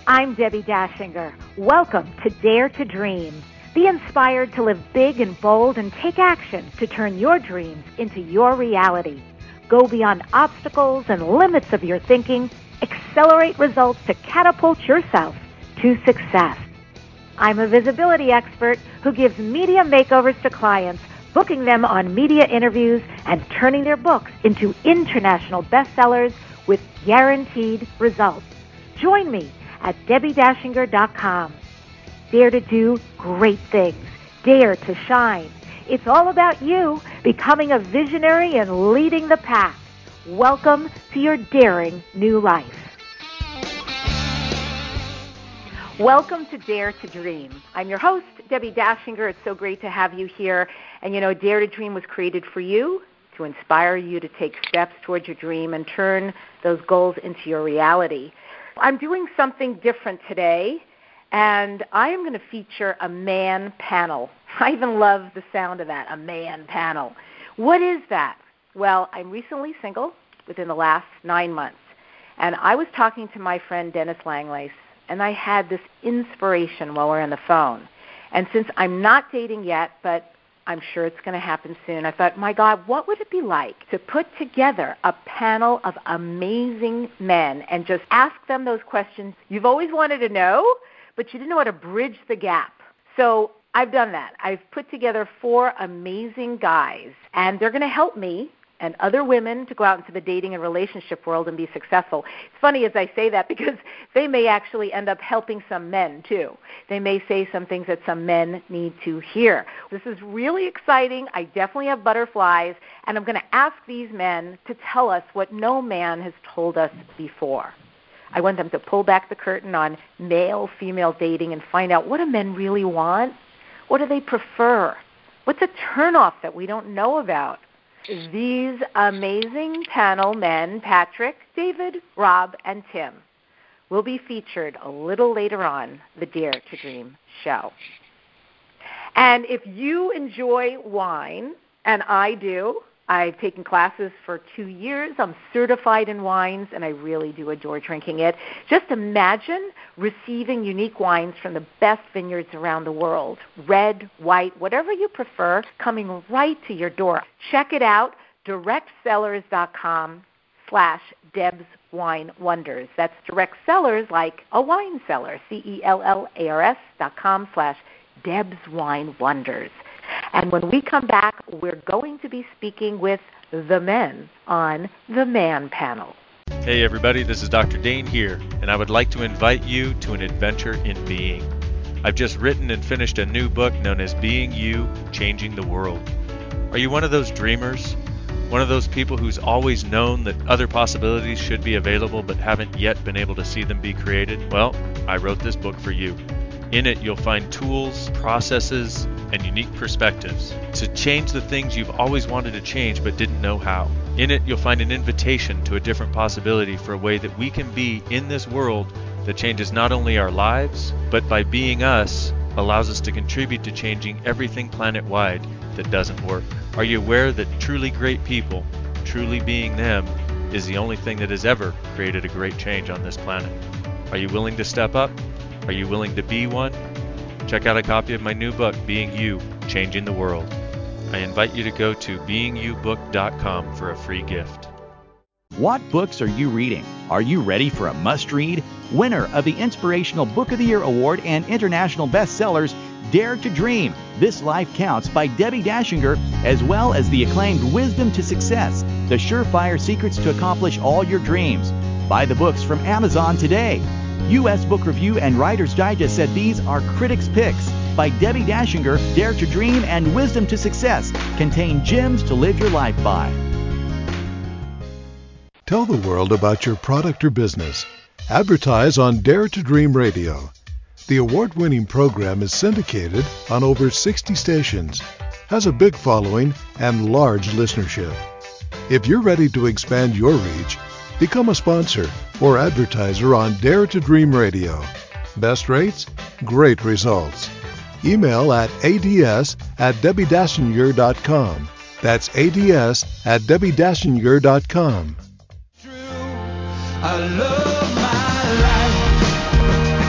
I'm Debbie Dashinger. Welcome to Dare to Dream. Be inspired to live big and bold and take action to turn your dreams into your reality. Go beyond obstacles and limits of your thinking. Accelerate results to catapult yourself to success. I'm a visibility expert who gives media makeovers to clients, booking them on media interviews and turning their books into international bestsellers with guaranteed results. Join me at DebbieDashinger.com. Dare to do great things. Dare to shine. It's all about you becoming a visionary and leading the pack. Welcome to your daring new life. Welcome to Dare to Dream. I'm your host, Debbie Dashinger. It's so great to have you here. And you know, Dare to Dream was created for you, to inspire you to take steps towards your dream and turn those goals into your reality. I'm doing something different today, and I am going to feature a man panel. I even love the sound of that, a man panel. What is that? Well, I'm recently single within the last 9 months, and I was talking to my friend Dennis Langlace, and I had this inspiration while we're on the phone. And since I'm not dating yet, but I'm sure it's going to happen soon, I thought, my God, what would it be like to put together a panel of amazing men and just ask them those questions you've always wanted to know, but you didn't know how to bridge the gap. So I've done that. I've put together 4 amazing guys, and they're going to help me and other women to go out into the dating and relationship world and be successful. It's funny as I say that because they may actually end up helping some men too. They may say some things that some men need to hear. This is really exciting. I definitely have butterflies, and I'm going to ask these men to tell us what no man has told us before. I want them to pull back the curtain on male-female dating and find out what do men really want? What do they prefer? What's a turnoff that we don't know about? These amazing panel men, Patrick, David, Rob, and Tim, will be featured a little later on the Dare to Dream show. And if you enjoy wine, and I do, I've taken classes for 2 years. I'm certified in wines, and I really do adore drinking it. Just imagine receiving unique wines from the best vineyards around the world, red, white, whatever you prefer, coming right to your door. Check it out, directsellers.com/DebsWineWonders. That's direct sellers like a wine cellar, CELLARS.com/DebsWineWonders. And when we come back, we're going to be speaking with the men on the Man Panel. Hey everybody, this is Dr. Dane here, and I would like to invite you to an adventure in being. I've just written and finished a new book known as Being You, Changing the World. Are you one of those dreamers? One of those people who's always known that other possibilities should be available but haven't yet been able to see them be created? Well, I wrote this book for you. In it, you'll find tools, processes, and unique perspectives to change the things you've always wanted to change but didn't know how. In it, you'll find an invitation to a different possibility for a way that we can be in this world that changes not only our lives, but by being us, allows us to contribute to changing everything planet-wide that doesn't work. Are you aware that truly great people, truly being them, is the only thing that has ever created a great change on this planet? Are you willing to step up? Are you willing to be one? Check out a copy of my new book, Being You, Changing the World. I invite you to go to beingyoubook.com for a free gift. What books are you reading? Are you ready for a must-read? Winner of the Inspirational Book of the Year Award and international bestsellers, Dare to Dream, This Life Counts by Debbie Dashinger, as well as the acclaimed Wisdom to Success, The Surefire Secrets to Accomplish All Your Dreams. Buy the books from Amazon today. U.S. Book Review and Writer's Digest said these are critics' picks. By Debbie Dashinger, Dare to Dream and Wisdom to Success contain gems to live your life by. Tell the world about your product or business. Advertise on Dare to Dream Radio. The award-winning program is syndicated on over 60 stations, has a big following, and large listenership. If you're ready to expand your reach, become a sponsor or advertiser on Dare to Dream Radio. Best rates, great results. Email at ads@DebbieDashinger.com. That's ads@DebbieDashinger.com. I love my life.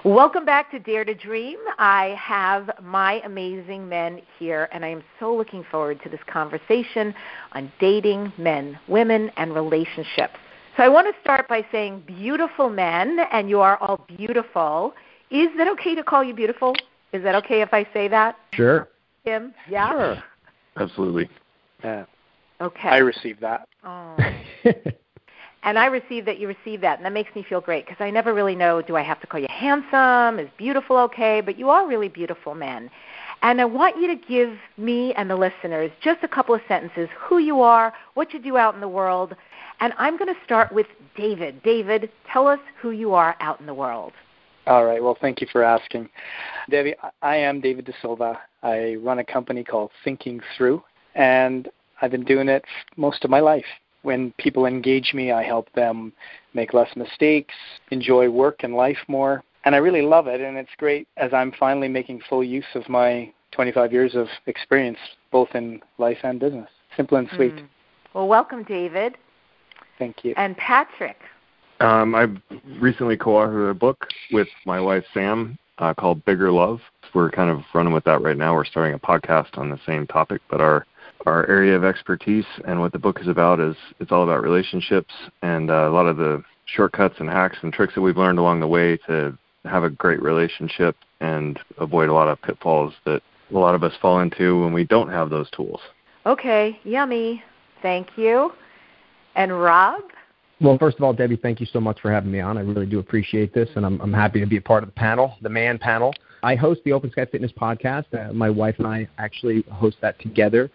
Welcome back to Dare to Dream. I have my amazing men here, and I am so looking forward to this conversation on dating, men, women, and relationships. So I want to start by saying beautiful men, and you are all beautiful. Is that okay to call you beautiful? Is that okay if I say that? Sure. Tim? Yeah? Sure. Absolutely. Yeah. Okay. I received that. Oh. And I receive that you receive that, and that makes me feel great because I never really know, do I have to call you handsome? Is beautiful okay? But you are really beautiful men. And I want you to give me and the listeners just a couple of sentences, who you are, what you do out in the world. And I'm going to start with David. David, tell us who you are out in the world. All right. Well, thank you for asking. Debbie, I am David De Silva. I run a company called Thinking Through, and I've been doing it most of my life. When people engage me, I help them make less mistakes, enjoy work and life more, and I really love it, and it's great as I'm finally making full use of my 25 years of experience, both in life and business. Simple and sweet. Well, welcome, David. Thank you. And Patrick. I've recently co-authored a book with my wife, Sam, called Bigger Love. We're kind of running with that right now. We're starting a podcast on the same topic, but our area of expertise and what the book is about is it's all about relationships and a lot of the shortcuts and hacks and tricks that we've learned along the way to have a great relationship and avoid a lot of pitfalls that a lot of us fall into when we don't have those tools. Okay, yummy. Thank you. And Rob? Well, first of all, Debbie, thank you so much for having me on. I really do appreciate this, and I'm happy to be a part of the panel, the man panel. I host the Open Sky Fitness podcast. My wife and I actually host that together.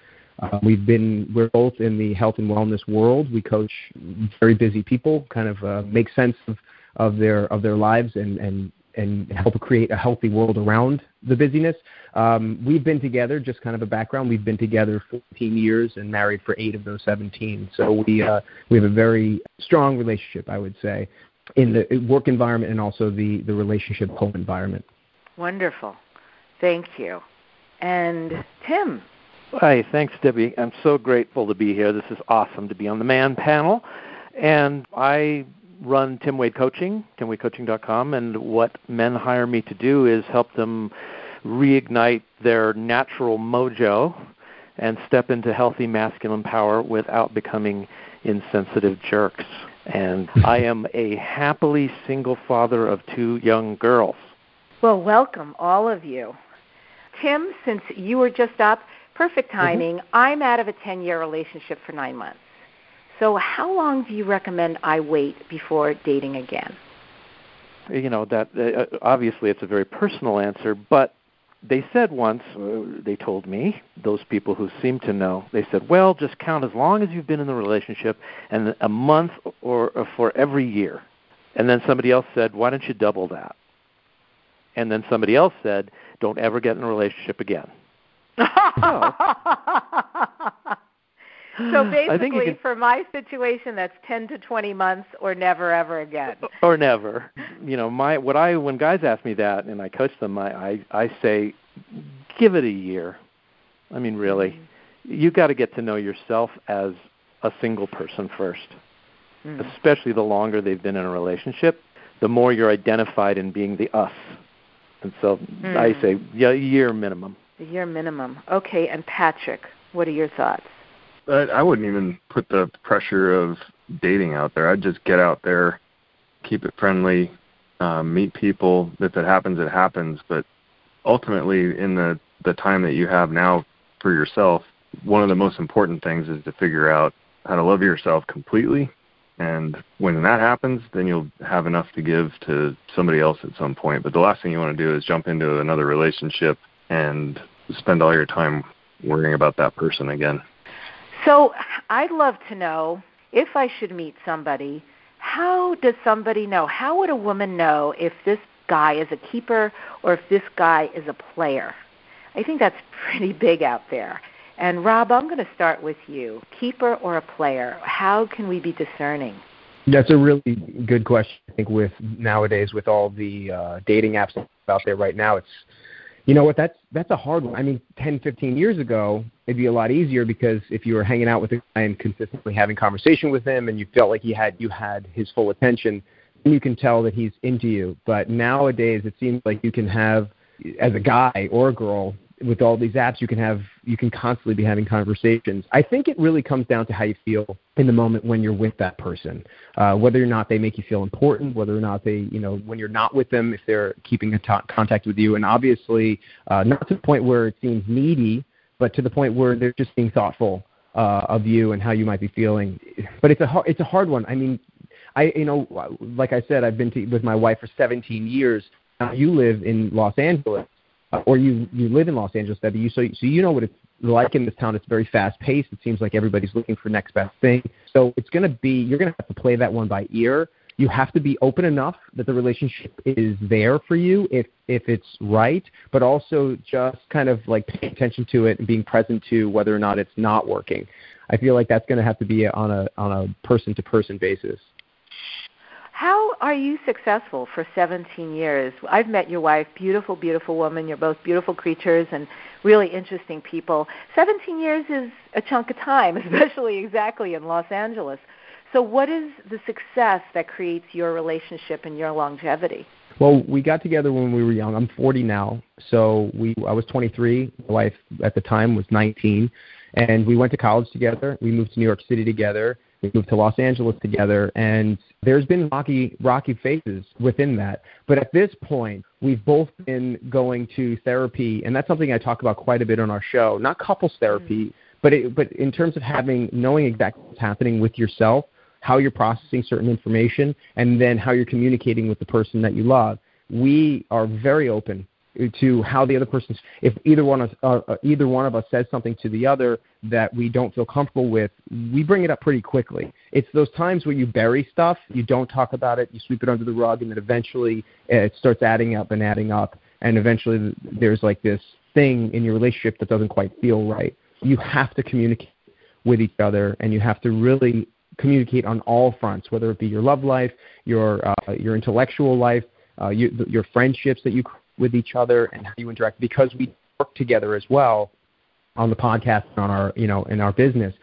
We're both in the health and wellness world. We coach very busy people, kind of make sense of their lives and help create a healthy world around the busyness. We've been together, just kind of a background. We've been together 14 years and married for 8 of those 17. So we have a very strong relationship, I would say, in the work environment and also the relationship home environment. Wonderful. Thank you. And Tim? Hi, thanks, Debbie. I'm so grateful to be here. This is awesome to be on the Man panel. And I run Tim Wade Coaching, timwadecoaching.com, and what men hire me to do is help them reignite their natural mojo and step into healthy masculine power without becoming insensitive jerks. And I am a happily single father of 2 young girls. Well, welcome, all of you. Tim, since you were just up, perfect timing. I'm out of a 10-year relationship for 9 months. So how long do you recommend I wait before dating again? You know, that obviously it's a very personal answer, but they said once, they told me, those people who seem to know, they said, well, just count as long as you've been in the relationship and a month or for every year. And then somebody else said, why don't you double that? And then somebody else said, don't ever get in a relationship again. So basically, for my situation, that's 10 to 20 months or never, ever again. Or never. You know, when guys ask me that and I coach them, I say, give it a year. I mean, really, you got to get to know yourself as a single person first, especially the longer they've been in a relationship, the more you're identified in being the us. And so I say, a year minimum. A year minimum. Okay, and Patrick, what are your thoughts? I wouldn't even put the pressure of dating out there. I'd just get out there, keep it friendly, meet people. If it happens, it happens. But ultimately, in the time that you have now for yourself, one of the most important things is to figure out how to love yourself completely. And when that happens, then you'll have enough to give to somebody else at some point. But the last thing you want to do is jump into another relationship and spend all your time worrying about that person again. So I'd love to know, if I should meet somebody, how does somebody know? How would a woman know if this guy is a keeper or if this guy is a player? I think that's pretty big out there. And Rob, I'm going to start with you. Keeper or a player? How can we be discerning? That's a really good question. I think nowadays with all the dating apps out there right now, it's, you know what, that's a hard one. I mean, 10, 15 years ago, it'd be a lot easier because if you were hanging out with a guy and consistently having conversation with him and you felt like you had his full attention, you can tell that he's into you. But nowadays, it seems like you can have, as a guy or a girl, with all these apps, you can constantly be having conversations. I think it really comes down to how you feel in the moment when you're with that person, whether or not they make you feel important, whether or not they, when you're not with them, if they're keeping in contact with you, and obviously not to the point where it seems needy, but to the point where they're just being thoughtful of you and how you might be feeling. But it's a hard one. I mean, like I said, I've been with my wife for 17 years. Now you live in Los Angeles. Or you live in Los Angeles, Debbie, so you know what it's like in this town. It's very fast-paced. It seems like everybody's looking for next best thing. So you're going to have to play that one by ear. You have to be open enough that the relationship is there for you if it's right, but also just kind of like paying attention to it and being present to whether or not it's not working. I feel like that's going to have to be on a person-to-person basis. How are you successful for 17 years? I've met your wife, beautiful, beautiful woman. You're both beautiful creatures and really interesting people. 17 years is a chunk of time, especially exactly in Los Angeles. So what is the success that creates your relationship and your longevity? Well, we got together when we were young. I'm 40 now, so I was 23. My wife at the time was 19, and we went to college together. We moved to New York City together. We moved to Los Angeles together, and there's been rocky phases within that. But at this point, we've both been going to therapy, and that's something I talk about quite a bit on our show. Not couples therapy, but in terms of knowing exactly what's happening with yourself, how you're processing certain information, and then how you're communicating with the person that you love. We are very open to how the other person's. If either one of us says something to the other that we don't feel comfortable with, we bring it up pretty quickly. It's those times where you bury stuff, you don't talk about it, you sweep it under the rug, and then eventually it starts adding up, and eventually there's like this thing in your relationship that doesn't quite feel right. You have to communicate with each other, and you have to really communicate on all fronts, whether it be your love life, your intellectual life, your friendships that you with each other, and how you interact, because we work together as well on the podcast and on our in our business.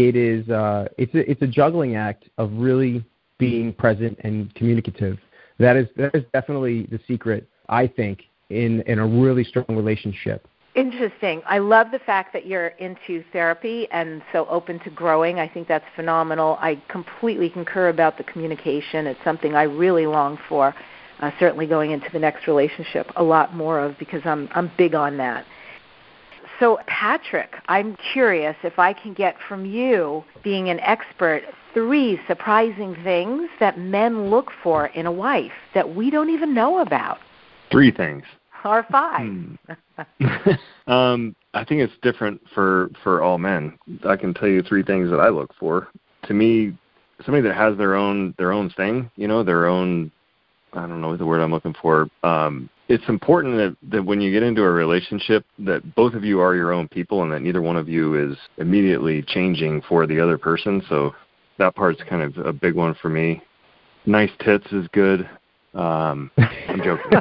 It's a juggling act of really being present and communicative. That is definitely the secret, I think, in a really strong relationship. Interesting. I love the fact that you're into therapy and so open to growing. I think that's phenomenal. I completely concur about the communication. It's something I really long for. Certainly going into the next relationship, a lot more of, because I'm big on that. So, Patrick, I'm curious if I can get from you, being an expert, 3 surprising things that men look for in a wife that we don't even know about. 3 things. Or 5. I think it's different for all men. I can tell you 3 things that I look for. To me, somebody that has their own thing, their own, I don't know the word I'm looking for. It's important that when you get into a relationship that both of you are your own people and that neither one of you is immediately changing for the other person. So that part's kind of a big one for me. Nice tits is good. I'm joking.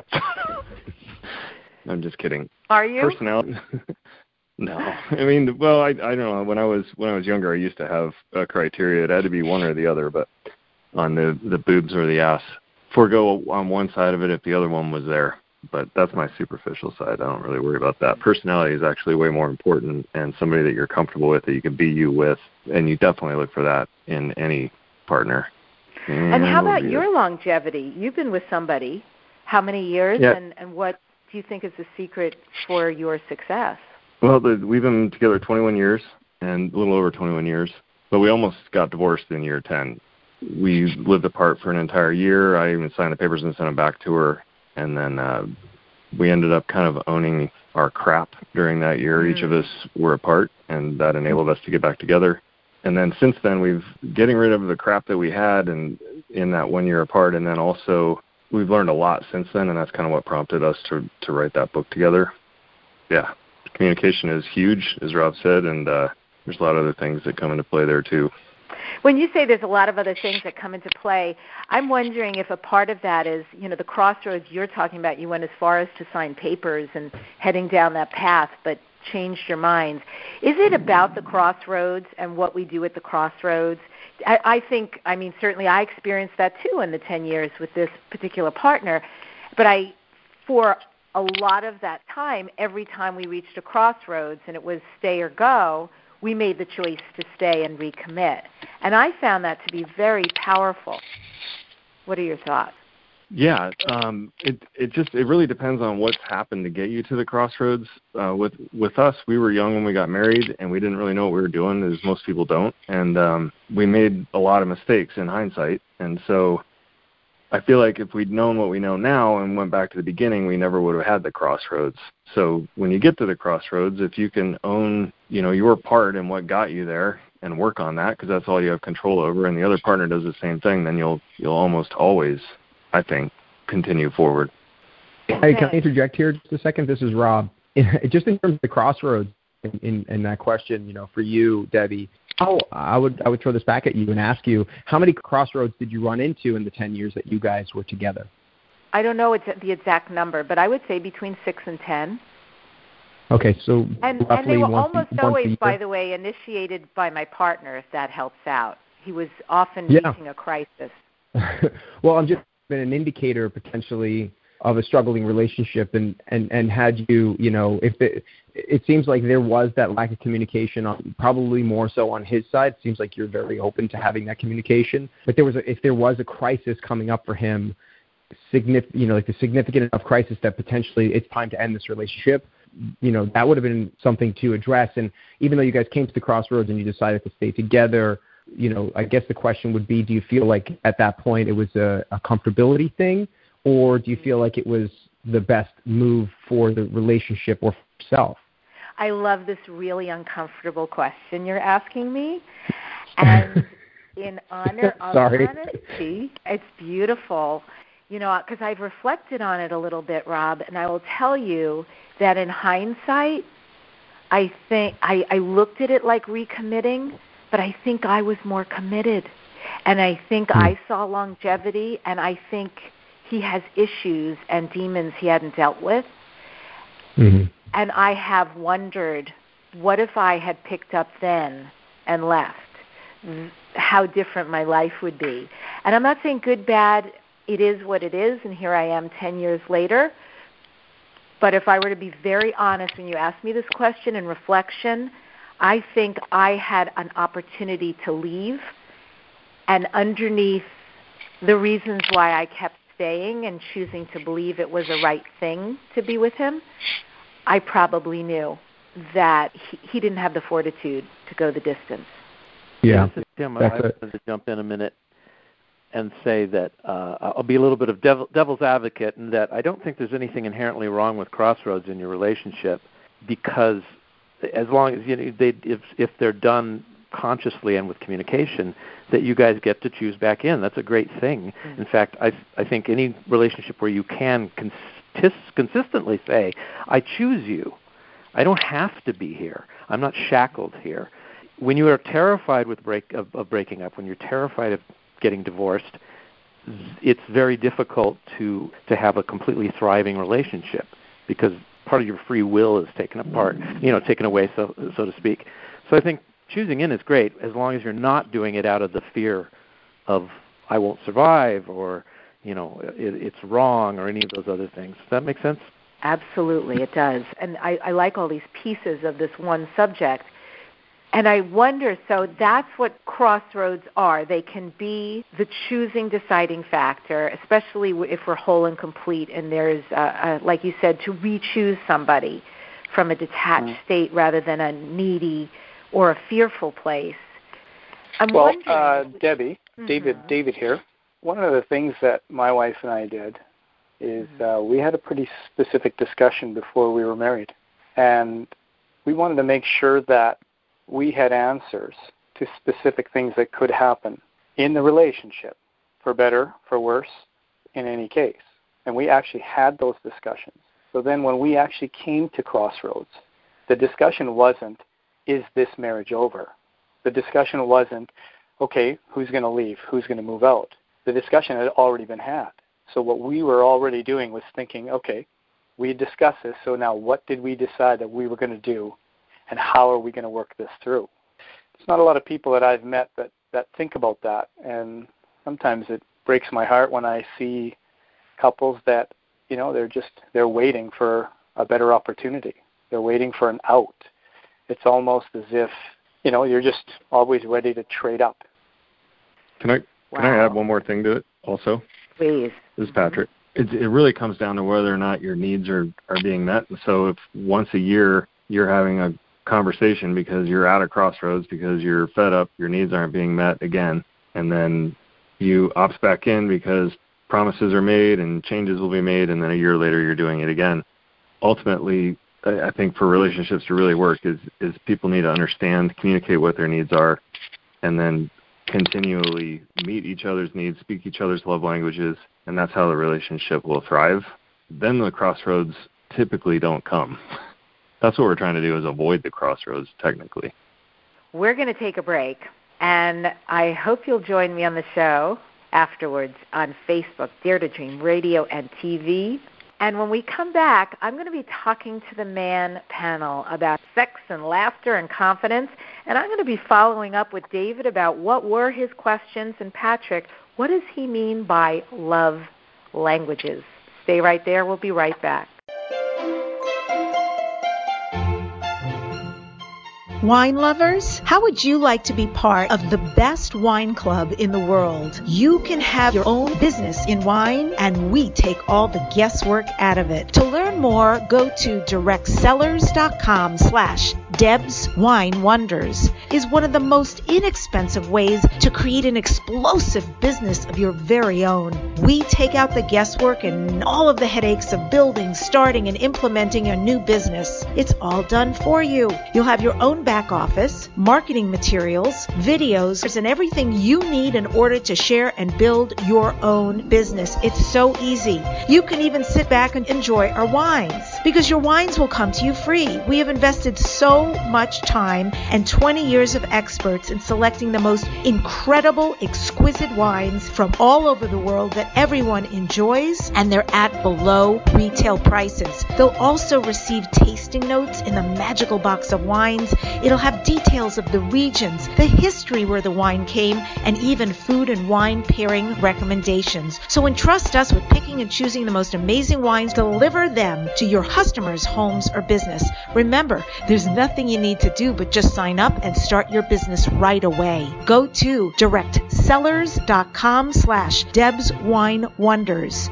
I'm just kidding. Are you? Personality? No. I mean, well, I don't know. When I was younger, I used to have a criteria. It had to be one or the other, but on the boobs or the ass. Forego on one side of it if the other one was there. But that's my superficial side. I don't really worry about that. Personality is actually way more important, and somebody that you're comfortable with, that you can be you with, and you definitely look for that in any partner. And how about your longevity? You've been with somebody how many years, yeah. And what do you think is the secret for your success? Well, we've been together 21 years, and a little over 21 years, but we almost got divorced in year 10. We lived apart for an entire year. I even signed the papers and sent them back to her. And then we ended up kind of owning our crap during that year. Each of us were apart, and that enabled us to get back together. And then since then, we've getting rid of the crap that we had and in that 1 year apart. And then also we've learned a lot since then, and that's kind of what prompted us to write that book together. Yeah, communication is huge, as Rob said, and there's a lot of other things that come into play there too. When you say there's a lot of other things that come into play, I'm wondering if a part of that is, the crossroads you're talking about. You went as far as to sign papers and heading down that path, but changed your minds. Is it about the crossroads and what we do at the crossroads I think, I mean, certainly I experienced that too in the 10 years with this particular partner. But for a lot of that time, every time we reached a crossroads and it was stay or go, we made the choice to stay and recommit. And I found that to be very powerful. What are your thoughts? Yeah, it really depends on what's happened to get you to the crossroads. With us, we were young when we got married, and we didn't really know what we were doing, as most people don't. And we made a lot of mistakes in hindsight. And so I feel like if we'd known what we know now and went back to the beginning, we never would have had the crossroads. So when you get to the crossroads, if you can own, your part in what got you there and work on that, because that's all you have control over, and the other partner does the same thing, then you'll almost always, I think, continue forward. Hey, can I interject here just a second? This is Rob. Just in terms of the crossroads in that question, for you, Debbie, I would throw this back at you and ask you, how many crossroads did you run into in the 10 years that you guys were together? I don't know the exact number, but I would say between 6 and 10. Okay, so and they were almost always, by the way, initiated by my partner, if that helps out. He was often reaching a crisis. Well, I'm just been an indicator potentially of a struggling relationship, and had you, if it seems like there was that lack of communication, probably more so on his side. It seems like you're very open to having that communication, but if there was a crisis coming up for him, like a significant enough crisis that potentially it's time to end this relationship, that would have been something to address. And even though you guys came to the crossroads and you decided to stay together, I guess the question would be, do you feel like at that point it was a comfortability thing, or do you feel like it was the best move for the relationship or for yourself? I love this really uncomfortable question you're asking me. And in honor of honesty, it's beautiful, because I've reflected on it a little bit, Rob, and I will tell you that in hindsight, I think I looked at it like recommitting, but I think I was more committed. And I think I saw longevity, and I think he has issues and demons he hadn't dealt with. Mm-hmm. And I have wondered, what if I had picked up then and left? How different my life would be. And I'm not saying good, bad, it is what it is, and here I am 10 years later. But if I were to be very honest, when you asked me this question in reflection, I think I had an opportunity to leave, and underneath the reasons why I kept staying and choosing to believe it was the right thing to be with him, I probably knew that he didn't have the fortitude to go the distance. Yeah, this is Tim. I wanted to jump in a minute and say that I'll be a little bit of devil's advocate in that I don't think there's anything inherently wrong with crossroads in your relationship, because as long as if they're done consciously and with communication, that you guys get to choose back in. That's a great thing. In fact, I think any relationship where you can consistently say, I choose you. I don't have to be here. I'm not shackled here. When you are terrified of breaking up, when you're terrified of getting divorced, it's very difficult to have a completely thriving relationship, because part of your free will is taken away, so to speak. So I think choosing in is great, as long as you're not doing it out of the fear of I won't survive, or it's wrong, or any of those other things. Does that make sense? Absolutely, it does. And I like all these pieces of this one subject. And I wonder, so that's what crossroads are. They can be the choosing, deciding factor, especially if we're whole and complete, and there's, like you said, to re-choose somebody from a detached state rather than a needy or a fearful place. Debbie, David here. One of the things that my wife and I did is we had a pretty specific discussion before we were married, and we wanted to make sure that we had answers to specific things that could happen in the relationship, for better, for worse, in any case. And we actually had those discussions. So then when we actually came to crossroads, the discussion wasn't, is this marriage over? The discussion wasn't, okay, who's going to leave? Who's going to move out? The discussion had already been had. So what we were already doing was thinking, okay, we discussed this, so now what did we decide that we were going to do, and how are we going to work this through? There's not a lot of people that I've met that that think about that. And sometimes it breaks my heart when I see couples that, they're waiting for a better opportunity. They're waiting for an out. It's almost as if, you're just always ready to trade up. Can I add one more thing to it also? Please. This is Patrick. It really comes down to whether or not your needs are being met. And so if once a year you're having a conversation because you're at a crossroads, because you're fed up, your needs aren't being met again, and then you opt back in because promises are made and changes will be made, and then a year later you're doing it again. Ultimately, I think for relationships to really work is people need to understand, communicate what their needs are, and then continually meet each other's needs, speak each other's love languages, and that's how the relationship will thrive. Then the crossroads typically don't come. That's what we're trying to do, is avoid the crossroads, technically. We're going to take a break, and I hope you'll join me on the show afterwards on Facebook, Dare to Dream Radio and TV. And when we come back, I'm going to be talking to the man panel about sex and laughter and confidence, and I'm going to be following up with David about what were his questions, and Patrick, what does he mean by love languages? Stay right there. We'll be right back. Wine lovers, how would you like to be part of the best wine club in the world? You can have your own business in wine, and we take all the guesswork out of it. To learn more, go to directsellers.com/Deb's Wine Wonders. Is one of the most inexpensive ways to create an explosive business of your very own. We take out the guesswork and all of the headaches of building, starting, and implementing a new business. It's all done for you. You'll have your own back office, marketing materials, videos, and everything you need in order to share and build your own business. It's so easy. You can even sit back and enjoy our wines, because your wines will come to you free. We have invested so much time and 20 years of experts in selecting the most incredible, exquisite wines from all over the world that everyone enjoys, and they're at below retail prices. They'll also receive tasting notes in the magical box of wines. It'll have details of the regions, the history where the wine came, and even food and wine pairing recommendations. So entrust us with picking and choosing the most amazing wines, deliver them to your customers' homes or business. Remember, there's nothing you need to do but just sign up and start your business right away. Go to directsellers.com/Deb's Wine Wonders.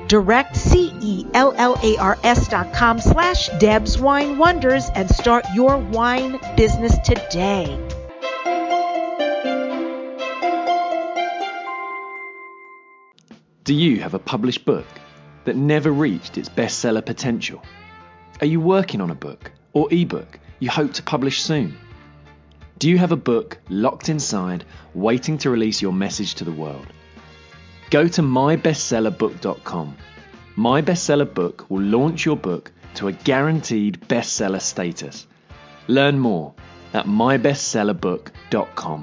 CELLARS.com/Deb's Wine Wonders and start your wine business today. Do you have a published book that never reached its bestseller potential? Are you working on a book or ebook you hope to publish soon? Do you have a book locked inside, waiting to release your message to the world? Go to mybestsellerbook.com. My Bestseller Book will launch your book to a guaranteed bestseller status. Learn more at mybestsellerbook.com.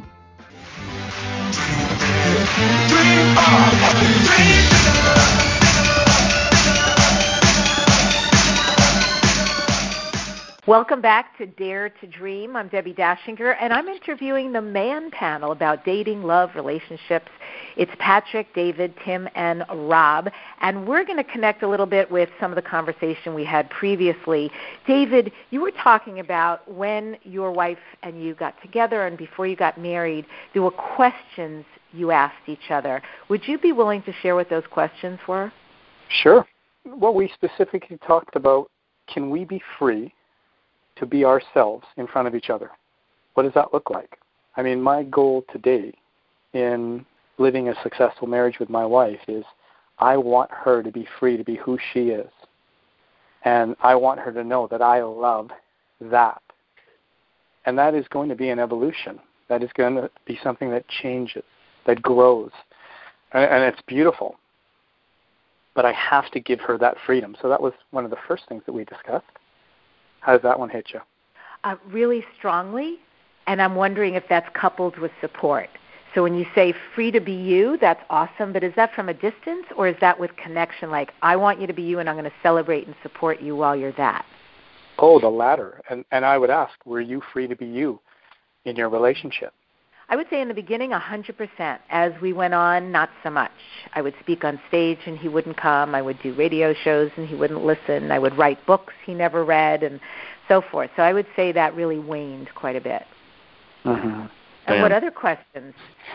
Welcome back to Dare to Dream. I'm Debbie Dashinger, and I'm interviewing the man panel about dating, love, relationships. It's Patrick, David, Tim, and Rob, and we're going to connect a little bit with some of the conversation we had previously. David, you were talking about when your wife and you got together and before you got married, there were questions you asked each other. Would you be willing to share what those questions were? Sure. Well, we specifically talked about, can we be free to be ourselves in front of each other? What does that look like? I mean, my goal today in living a successful marriage with my wife is I want her to be free to be who she is. And I want her to know that I love that. And that is going to be an evolution. That is going to be something that changes, that grows. And it's beautiful. But I have to give her that freedom. So that was one of the first things that we discussed. How does that one hit you? Really strongly, and I'm wondering if that's coupled with support. So when you say free to be you, that's awesome, but is that from a distance, or is that with connection, like I want you to be you and I'm going to celebrate and support you while you're that? Oh, the latter. And I would ask, were you free to be you in your relationship? I would say in the beginning, 100%. As we went on, not so much. I would speak on stage and he wouldn't come. I would do radio shows and he wouldn't listen. I would write books he never read and so forth. So I would say that really waned quite a bit. Mm-hmm. And what other questions?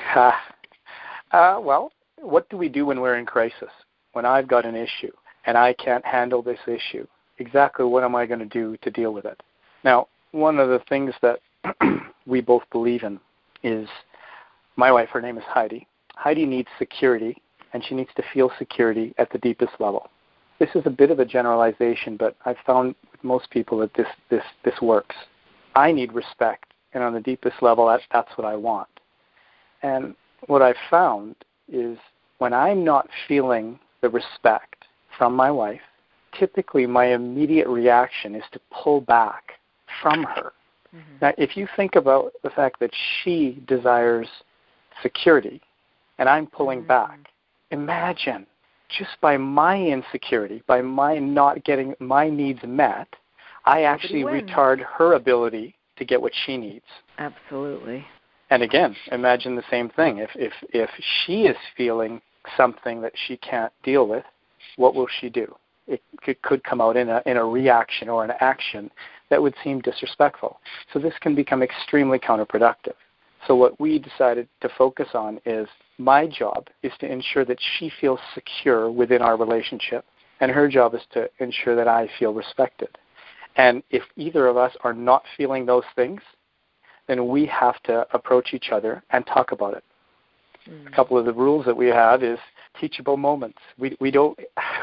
Well, what do we do when we're in crisis? When I've got an issue and I can't handle this issue, exactly what am I going to do to deal with it? Now, one of the things that we both believe in is my wife, her name is Heidi. Heidi needs security, and she needs to feel security at the deepest level. This is a bit of a generalization, but I've found with most people that this works. I need respect, and on the deepest level, that's what I want. And what I've found is when I'm not feeling the respect from my wife, typically my immediate reaction is to pull back from her. Mm-hmm. Now, if you think about the fact that she desires security and I'm pulling back, imagine just by my insecurity, by my not getting my needs met, I actually retard her ability to get what she needs. Absolutely. And again, imagine the same thing. If she is feeling something that she can't deal with, what will she do? It could come out in a reaction or an action that would seem disrespectful. So this can become extremely counterproductive. So what we decided to focus on is my job is to ensure that she feels secure within our relationship, and her job is to ensure that I feel respected. And if either of us are not feeling those things, then we have to approach each other and talk about it. A couple of the rules that we have is teachable moments. We don't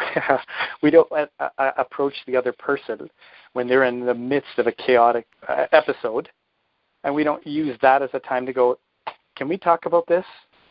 approach the other person when they're in the midst of a chaotic episode, and we don't use that as a time to go, can we talk about this?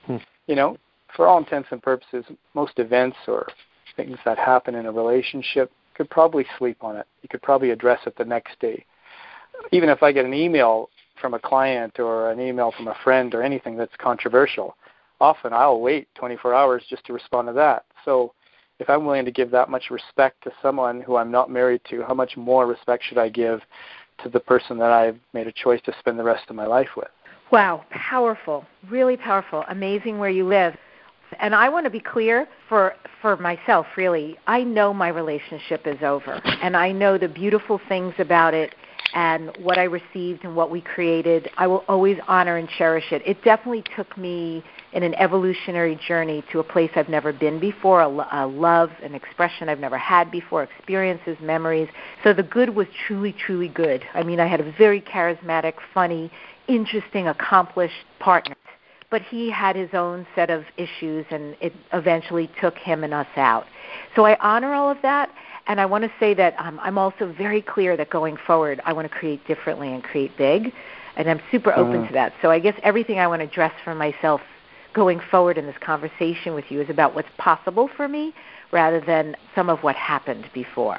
For all intents and purposes, most events or things that happen in a relationship could probably sleep on it. You could probably address it the next day. Even if I get an email from a client or an email from a friend or anything that's controversial, often I'll wait 24 hours just to respond to that. So if I'm willing to give that much respect to someone who I'm not married to, how much more respect should I give to the person that I've made a choice to spend the rest of my life with? Wow, powerful, really powerful, amazing where you live. And I want to be clear for myself, really. I know my relationship is over, and I know the beautiful things about it and what I received and what we created. I will always honor and cherish it. It definitely took me in an evolutionary journey to a place I've never been before, a love, an expression I've never had before, experiences, memories. So the good was truly, truly good. I mean, I had a very charismatic, funny, interesting, accomplished partner. But he had his own set of issues, and it eventually took him and us out. So I honor all of that, and I want to say that I'm also very clear that going forward, I want to create differently and create big, and I'm super open to that. So I guess everything I want to address for myself going forward in this conversation with you is about what's possible for me rather than some of what happened before.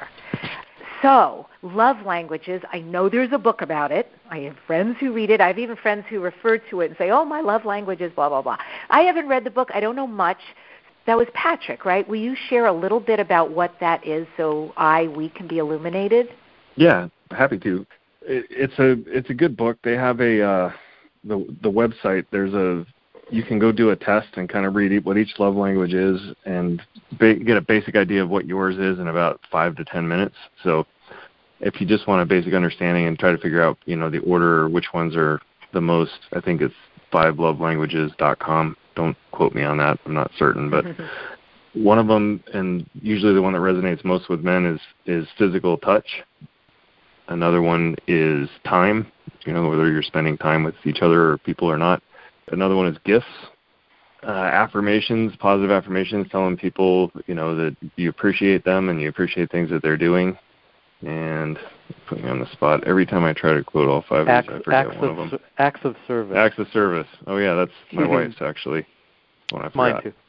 So, love languages, I know there's a book about it. I have friends who read it. I have even friends who refer to it and say, oh, my love language is blah, blah, blah. I haven't read the book. I don't know much. That was Patrick, right? Will you share a little bit about what that is so we can be illuminated? Yeah, happy to. It's a good book. They have the website. You can go do a test and kind of read what each love language is and get a basic idea of what yours is in about 5 to 10 minutes. So if you just want a basic understanding and try to figure out, the order or which ones are the most, I think it's 5lovelanguages.com. Don't quote me on that. I'm not certain. But one of them, and usually the one that resonates most with men, is physical touch. Another one is time, whether you're spending time with each other or people or not. Another one is gifts, affirmations, positive affirmations, telling people, that you appreciate them and you appreciate things that they're doing. And putting me on the spot. Every time I try to quote all 5 of these, I forget one of them. Acts of service. Acts of service. Oh, yeah, that's my wife's, actually. One I forgot. Mine, too.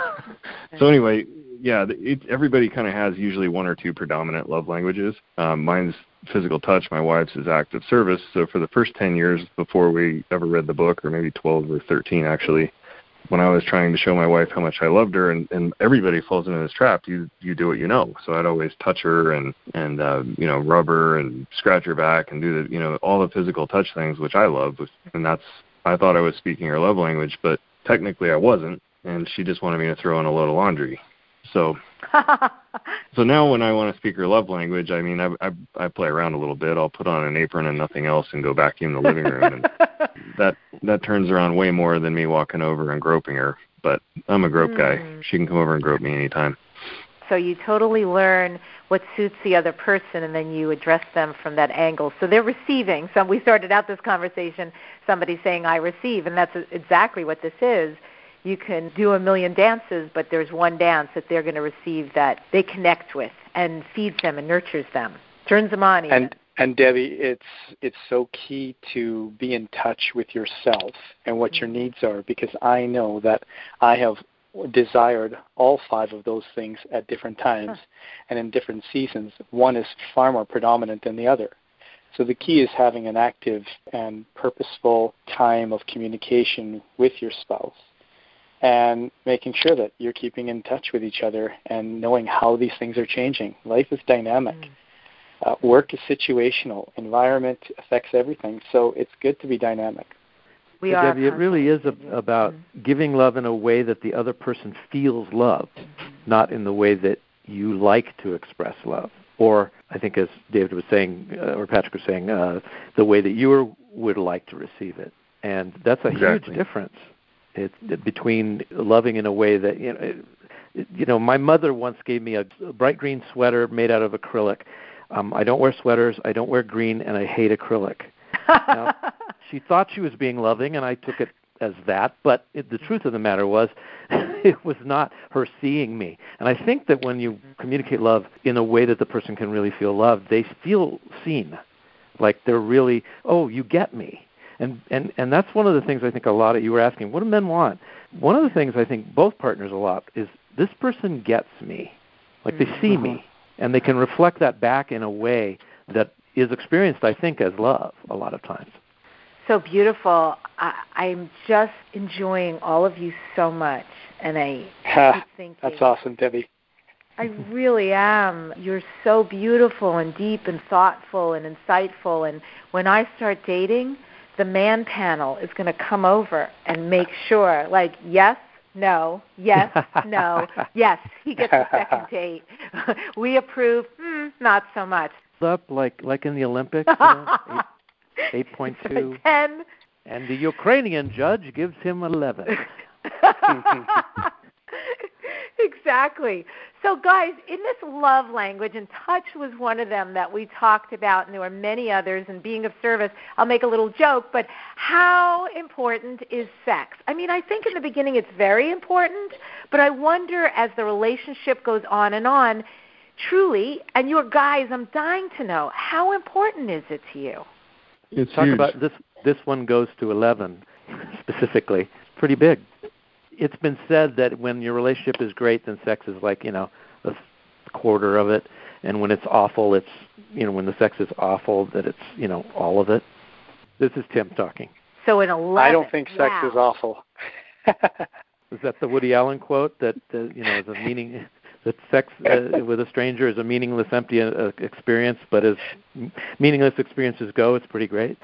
So anyway, yeah, everybody kind of has usually one or two predominant love languages. Mine's physical touch. My wife's is act of service. So for the first 10 years before we ever read the book, or maybe 12 or 13 actually, when I was trying to show my wife how much I loved her, and everybody falls into this trap, you do what you know. So I'd always touch her and rub her and scratch her back and do all the physical touch things, which I love. And I thought I was speaking her love language, but technically I wasn't, and she just wanted me to throw in a load of laundry. So now when I want to speak her love language, I mean, I play around a little bit. I'll put on an apron and nothing else and go vacuum the living room, and that turns her on way more than me walking over and groping her. But I'm a grope guy. She can come over and grope me anytime. So you totally learn what suits the other person, and then you address them from that angle. So they're receiving. So we started out this conversation, somebody saying, I receive, and that's exactly what this is. You can do a million dances, but there's one dance that they're going to receive that they connect with and feeds them and nurtures them, turns them on even. And Debbie, it's so key to be in touch with yourself and what your needs are, because I know that I have desired all 5 of those things at different times and in different seasons. One is far more predominant than the other. So the key is having an active and purposeful time of communication with your spouse and making sure that you're keeping in touch with each other and knowing how these things are changing. Life is dynamic. Work is situational. Environment affects everything. So it's good to be dynamic. Debbie, it really is about giving love in a way that the other person feels loved, not in the way that you like to express love. Or, I think as David was saying, or Patrick was saying, the way that you would like to receive it. And that's a huge difference. It's between loving in a way that, my mother once gave me a bright green sweater made out of acrylic. I don't wear sweaters, I don't wear green, and I hate acrylic. Now, she thought she was being loving, and I took it as that, but the truth of the matter was it was not her seeing me. And I think that when you communicate love in a way that the person can really feel loved, they feel seen, like they're really, oh, you get me. And that's one of the things I think a lot of you were asking, what do men want? One of the things I think both partners a lot is this person gets me, like they see me, and they can reflect that back in a way that is experienced, I think, as love a lot of times. So beautiful. I'm just enjoying all of you so much, and I keep thinking. That's awesome, Debbie. I really am. You're so beautiful and deep and thoughtful and insightful, and when I start dating, the man panel is going to come over and make sure, like, yes, no, yes, no, yes, he gets a second date. We approve, not so much. Up like in the Olympics, 8.2. 10. And the Ukrainian judge gives him 11. Exactly. So, guys, in this love language, and touch was one of them that we talked about, and there were many others, and being of service, I'll make a little joke, but how important is sex? I mean, I think in the beginning it's very important, but I wonder as the relationship goes on, truly, and your guys, I'm dying to know, how important is it to you? It's Talk huge. about this one goes to 11 specifically. Pretty big. It's been said that when your relationship is great, then sex is like, a quarter of it. And when it's awful, it's, when the sex is awful, that it's, all of it. This is Tim talking. So in 11. I don't think sex is awful. Is that the Woody Allen quote that, is a meaning, that sex with a stranger is a meaningless, empty experience, but as meaningless experiences go, it's pretty great?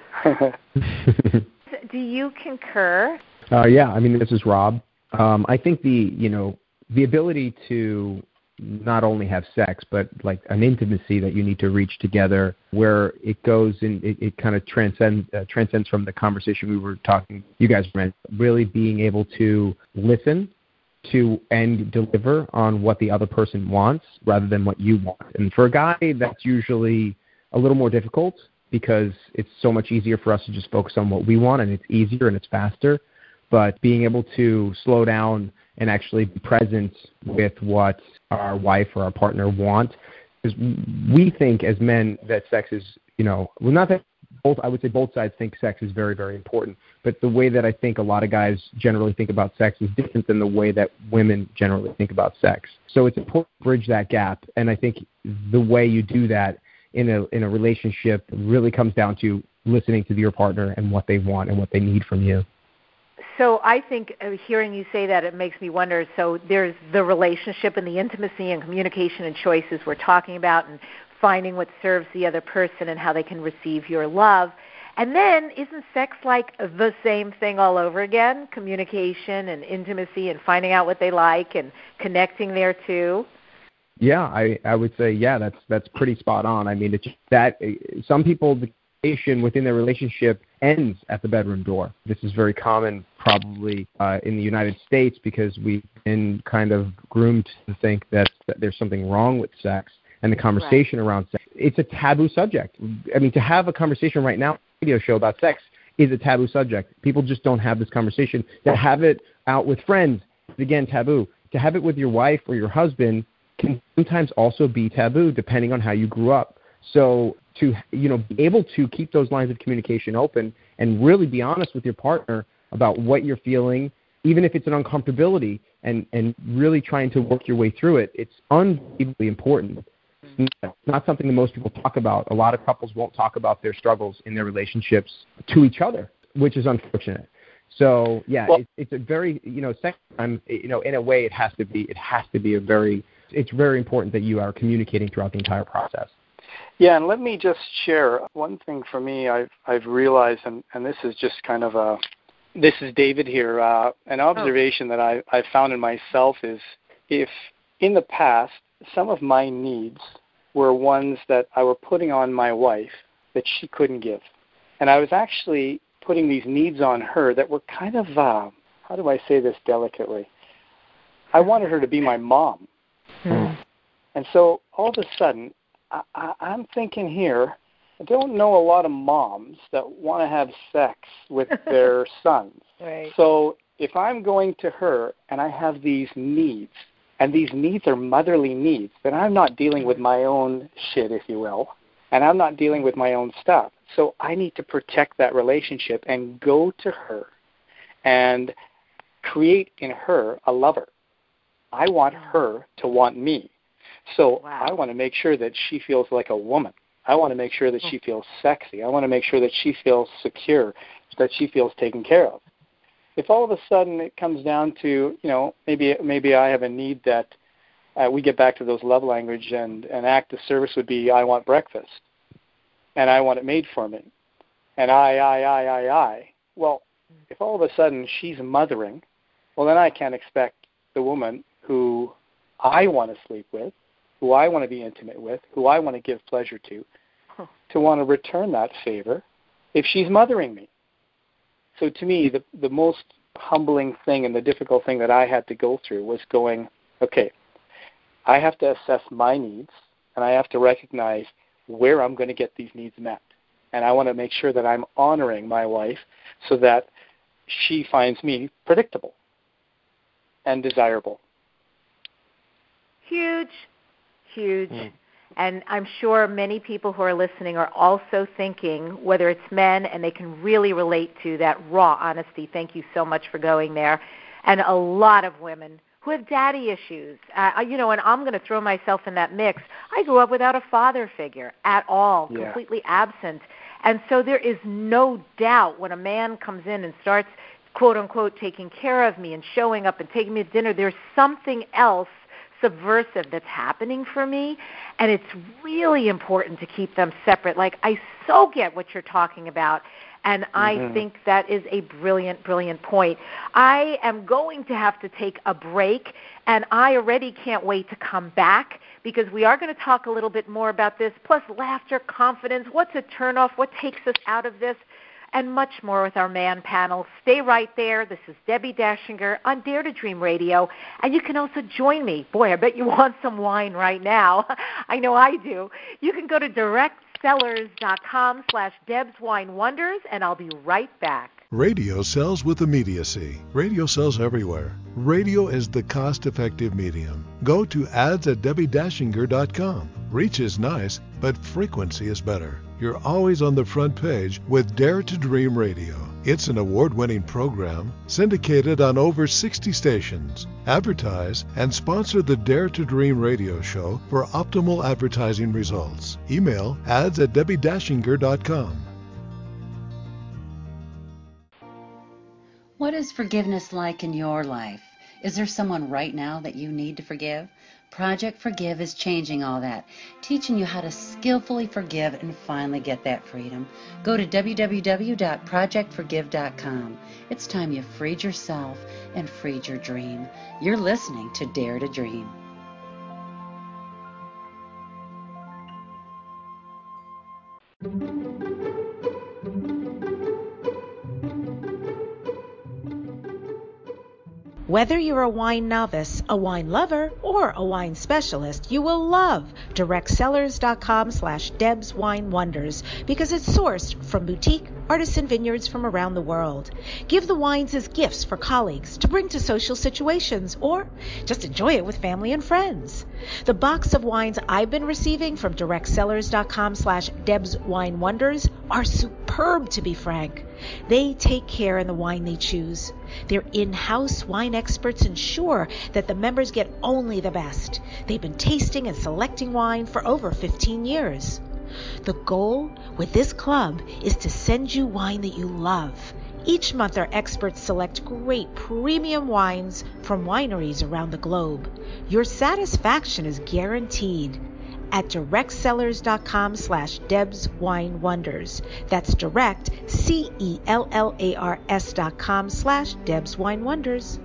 Do you concur? Yeah, I mean, this is Rob. I think the ability to not only have sex, but like an intimacy that you need to reach together, where it goes and it kind of transcends from the conversation we were talking. You guys meant really being able to listen to and deliver on what the other person wants rather than what you want. And for a guy, that's usually a little more difficult because it's so much easier for us to just focus on what we want, and it's easier and it's faster. But being able to slow down and actually be present with what our wife or our partner want, because we think as men that sex is, not that I would say both sides think sex is very, very important, but the way that I think a lot of guys generally think about sex is different than the way that women generally think about sex. So it's important to bridge that gap, and I think the way you do that in a relationship really comes down to listening to your partner and what they want and what they need from you. So I think hearing you say that, it makes me wonder, so there's the relationship and the intimacy and communication and choices we're talking about and finding what serves the other person and how they can receive your love. And then isn't sex like the same thing all over again? Communication and intimacy and finding out what they like and connecting there too? Yeah, I would say, yeah, that's pretty spot on. I mean, it's that some people, the communication within their relationship ends at the bedroom door. This is very common probably in the United States because we've been kind of groomed to think that there's something wrong with sex and the conversation around sex. It's a taboo subject. I mean, to have a conversation right now on a radio show about sex is a taboo subject. People just don't have this conversation. To have it out with friends is, again, taboo. To have it with your wife or your husband can sometimes also be taboo depending on how you grew up. So to be able to keep those lines of communication open and really be honest with your partner about what you're feeling, even if it's an uncomfortability, and really trying to work your way through it, it's unbelievably important. It's not something that most people talk about. A lot of couples won't talk about their struggles in their relationships to each other, which is unfortunate. So yeah, it's a very sex time. In a way, it's very important that you are communicating throughout the entire process. Yeah, and let me just share one thing for me. I've realized, and this is just kind of this is David here. An observation that I found in myself is, if in the past some of my needs were ones that I were putting on my wife that she couldn't give, and I was actually putting these needs on her that were kind of how do I say this delicately? I wanted her to be my mom. And so all of a sudden, I'm thinking here, I don't know a lot of moms that want to have sex with their sons. Right. So if I'm going to her and I have these needs, and these needs are motherly needs, then I'm not dealing with my own shit, if you will, and I'm not dealing with my own stuff. So I need to protect that relationship and go to her and create in her a lover. I want her to want me. So I want to make sure that she feels like a woman. I want to make sure that she feels sexy. I want to make sure that she feels secure, that she feels taken care of. If all of a sudden it comes down to, maybe I have a need that we get back to those love language, and an act of service would be, I want breakfast, and I want it made for me, and I. Well, if all of a sudden she's mothering, well, then I can't expect the woman who I want to sleep with, who I want to be intimate with, who I want to give pleasure to want to return that favor if she's mothering me. So to me, the most humbling thing and the difficult thing that I had to go through was going, okay, I have to assess my needs, and I have to recognize where I'm going to get these needs met. And I want to make sure that I'm honoring my wife so that she finds me predictable and desirable. Huge. And I'm sure many people who are listening are also thinking, whether it's men, and they can really relate to that raw honesty. Thank you so much for going there. And a lot of women who have daddy issues, and I'm going to throw myself in that mix. I grew up without a father figure at all, completely absent. And so there is no doubt when a man comes in and starts, quote unquote, taking care of me and showing up and taking me to dinner, there's something else subversive that's happening for me, and it's really important to keep them separate. Like, I so get what you're talking about, and I think that is a brilliant, brilliant point. I am going to have to take a break, and I already can't wait to come back, because we are going to talk a little bit more about this, plus laughter, confidence, what's a turnoff, what takes us out of this, and much more with our man panel. Stay right there. This is Debbie Dashinger on Dare to Dream Radio, and you can also join me. Boy, I bet you want some wine right now. I know I do. You can go to directsellers.com/DebsWineWonders, and I'll be right back. Radio sells with immediacy. Radio sells everywhere. Radio is the cost-effective medium. Go to ads@DebbieDashinger.com. Reach is nice, but frequency is better. You're always on the front page with Dare to Dream Radio. It's an award-winning program syndicated on over 60 stations. Advertise and sponsor the Dare to Dream radio show for optimal advertising results. Email ads@DebbieDashinger.com. What is forgiveness like in your life? Is there someone right now that you need to forgive? Project Forgive is changing all that, teaching you how to skillfully forgive and finally get that freedom. Go to www.projectforgive.com. It's time you freed yourself and freed your dream. You're listening to Dare to Dream. Whether you're a wine novice, a wine lover, or a wine specialist, you will love directsellers.com/Deb's Wine Wonders because it's sourced from boutique artisan vineyards from around the world. Give the wines as gifts for colleagues to bring to social situations or just enjoy it with family and friends. The box of wines I've been receiving from directsellers.com/Deb's Wine Wonders are superb, to be frank. They take care in the wine they choose. Their in-house wine experts ensure that the members get only the best. They've been tasting and selecting wine for over 15 years. The goal with this club is to send you wine that you love. Each month our experts select great premium wines from wineries around the globe. Your satisfaction is guaranteed at directsellers.com/Deb's Wine Wonders. That's direct, CELLARS.com/Deb's Wine Wonders.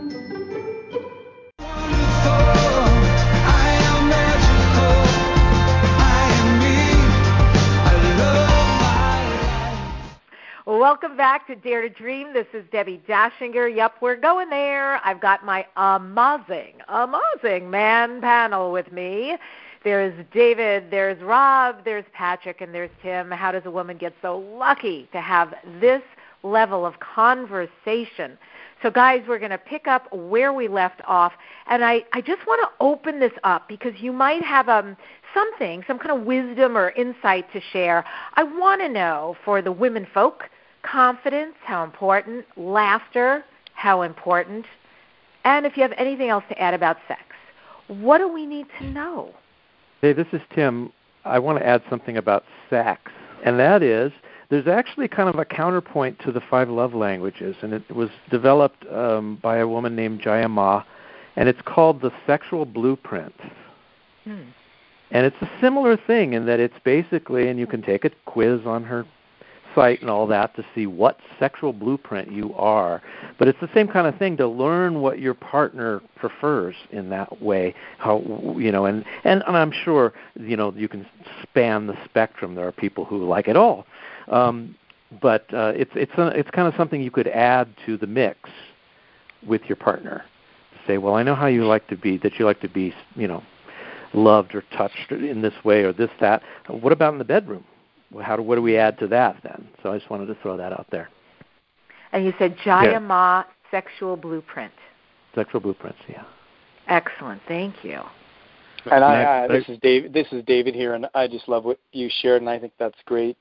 Welcome back to Dare to Dream. This is Debbie Dashinger. Yep, we're going there. I've got my amazing man panel with me. There's David, there's Rob, there's Patrick, and there's Tim. How does a woman get so lucky to have this level of conversation? So, guys, we're going to pick up where we left off. And I just want to open this up because you might have some kind of wisdom or insight to share. I want to know, for the women folk, confidence, how important, laughter, how important, and if you have anything else to add about sex. What do we need to know? Hey, this is Tim. I want to add something about sex, and that is there's actually kind of a counterpoint to the 5 love languages, and it was developed by a woman named Jaya Ma, and it's called the Sexual Blueprint. And it's a similar thing in that it's basically, and you can take a quiz on her site and all that to see what sexual blueprint you are. But it's the same kind of thing to learn what your partner prefers in that way. How, and I'm sure, you can span the spectrum. There are people who like it all. But it's kind of something you could add to the mix with your partner. Say, well, I know how you like to be, loved or touched in this way or this, that. What about in the bedroom? What do we add to that then? So I just wanted to throw that out there. And you said Jaya Ma, Sexual Blueprint. Sexual Blueprints, yeah. Excellent, thank you. And this is David here, and I just love what you shared, and I think that's great.